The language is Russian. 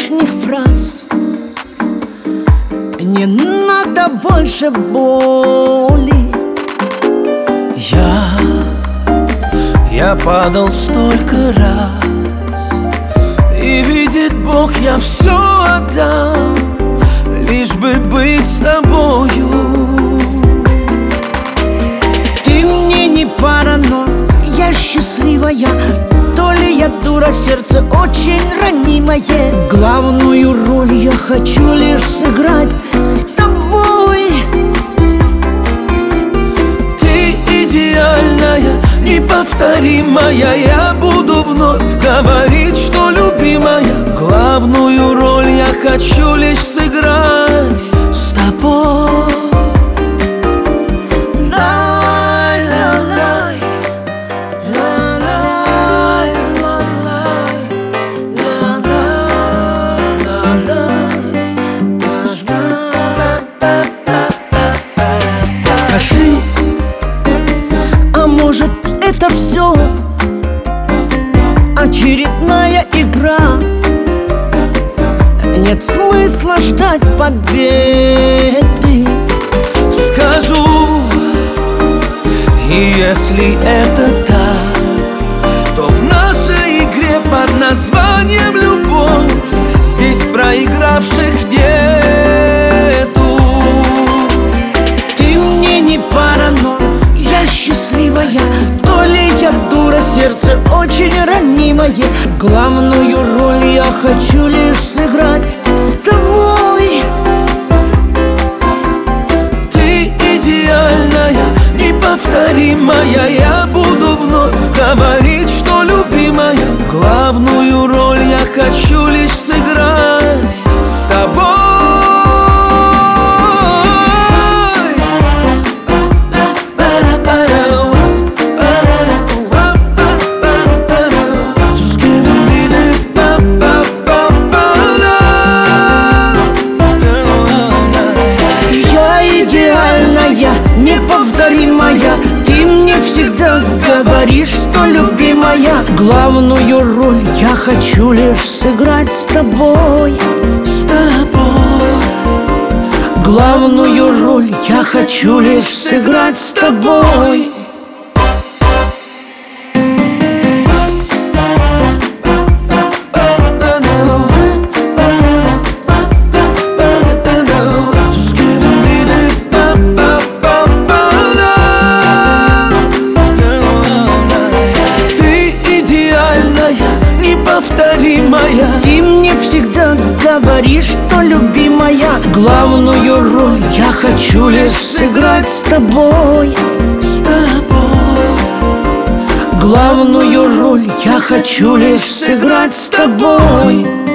лишних фраз, не надо больше боли. Я падал столько раз, и видит Бог, я все отдам, лишь бы быть с тобою. Ты мне не пара, но я счастливая. То ли я дура, сердце очень ранимое. Главную роль я хочу лишь сыграть с тобой. Ты идеальная, неповторимая. Я буду вновь говорить, что любимая. Главную роль я хочу лишь сыграть с тобой. Скажи, а может это все очередная игра? Нет смысла ждать победы. Скажу, и если это так, то в нашей игре под названием любовь здесь проигравших нету. Ты мне не пара, но я счастливая. То ли я дура, сердце очень ранимое. Главную роль я хочу лишь сыграть с тобой. Ты идеальная, неповторимая. Я буду вновь говорить, что любимая. Главную роль я хочу лишь сыграть с тобой. Неповторимая, ты мне всегда говоришь, что любимая. Главную роль я хочу лишь сыграть с тобой. С тобой. Главную роль я хочу лишь сыграть с тобой. Неповторимая. Ты мне всегда говоришь, что любимая. Главную роль я хочу лишь сыграть с тобой. С тобой. Главную роль я хочу лишь сыграть с тобой.